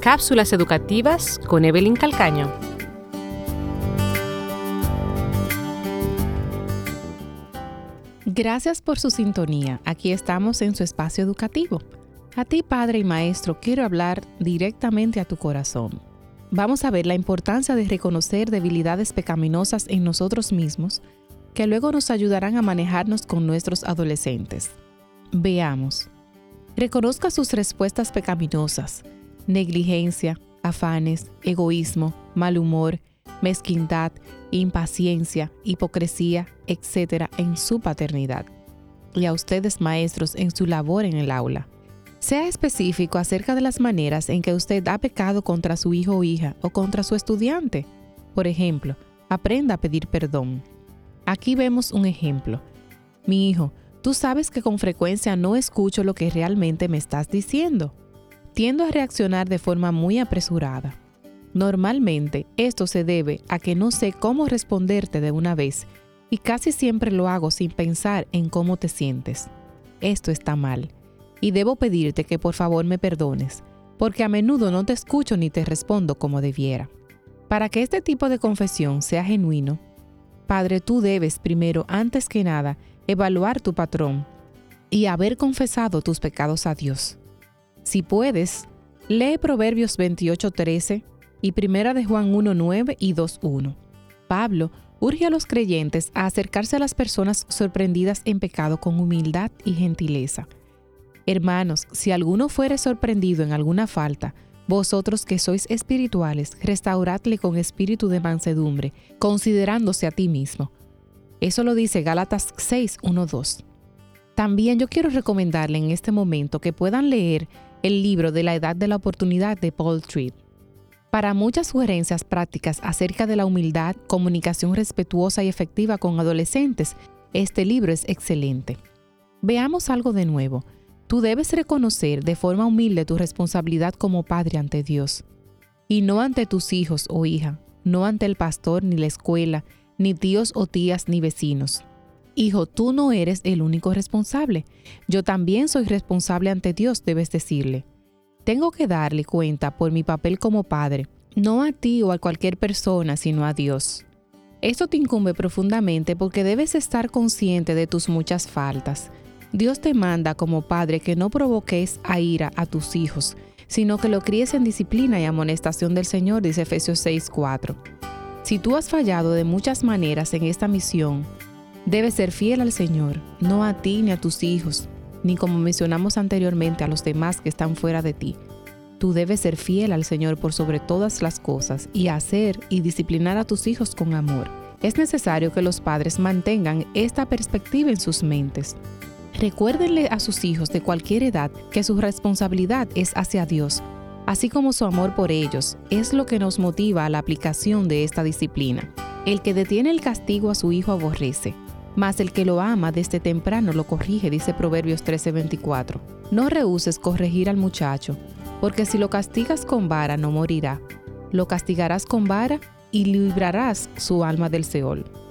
Cápsulas educativas con Evelyn Calcaño. Gracias por su sintonía. Aquí estamos en su espacio educativo. A ti, padre y maestro, quiero hablar directamente a tu corazón. Vamos a ver la importancia de reconocer debilidades pecaminosas en nosotros mismos, que luego nos ayudarán a manejarnos con nuestros adolescentes. Veamos. Reconozca sus respuestas pecaminosas: negligencia, afanes, egoísmo, mal humor, mezquindad, impaciencia, hipocresía, etc. en su paternidad. Y a ustedes, maestros, en su labor en el aula. Sea específico acerca de las maneras en que usted ha pecado contra su hijo o hija o contra su estudiante. Por ejemplo, aprenda a pedir perdón. Aquí vemos un ejemplo. Mi hijo, tú sabes que con frecuencia no escucho lo que realmente me estás diciendo. Tiendo a reaccionar de forma muy apresurada. Normalmente, esto se debe a que no sé cómo responderte de una vez y casi siempre lo hago sin pensar en cómo te sientes. Esto está mal y debo pedirte que por favor me perdones, porque a menudo no te escucho ni te respondo como debiera. Para que este tipo de confesión sea genuino, Padre, tú debes primero, antes que nada, evaluar tu patrón y haber confesado tus pecados a Dios. Si puedes, lee Proverbios 28:13 y 1 de Juan 1:9 y 2:1. Pablo urge a los creyentes a acercarse a las personas sorprendidas en pecado con humildad y gentileza. Hermanos, si alguno fuere sorprendido en alguna falta, vosotros que sois espirituales, restauradle con espíritu de mansedumbre, considerándose a ti mismo. Eso lo dice Gálatas 6:1-2. También yo quiero recomendarle en este momento que puedan leer el libro de la Edad de la Oportunidad de Paul Tripp. Para muchas sugerencias prácticas acerca de la humildad, comunicación respetuosa y efectiva con adolescentes, este libro es excelente. Veamos algo de nuevo. Tú debes reconocer de forma humilde tu responsabilidad como padre ante Dios, y no ante tus hijos o hija, no ante el pastor ni la escuela, ni tíos o tías ni vecinos. Hijo, tú no eres el único responsable. Yo también soy responsable ante Dios, debes decirle. Tengo que darle cuenta por mi papel como padre, no a ti o a cualquier persona, sino a Dios. Esto te incumbe profundamente porque debes estar consciente de tus muchas faltas. Dios te manda como padre que no provoques a ira a tus hijos, sino que lo críes en disciplina y amonestación del Señor, dice Efesios 6:4. Si tú has fallado de muchas maneras en esta misión, debes ser fiel al Señor, no a ti ni a tus hijos, ni como mencionamos anteriormente a los demás que están fuera de ti. Tú debes ser fiel al Señor por sobre todas las cosas y hacer y disciplinar a tus hijos con amor. Es necesario que los padres mantengan esta perspectiva en sus mentes. Recuérdenle a sus hijos de cualquier edad que su responsabilidad es hacia Dios, así como su amor por ellos es lo que nos motiva a la aplicación de esta disciplina. El que detiene el castigo a su hijo aborrece, mas el que lo ama desde temprano lo corrige, dice Proverbios 13:24. No rehúses corregir al muchacho, porque si lo castigas con vara no morirá. Lo castigarás con vara y librarás su alma del Seol.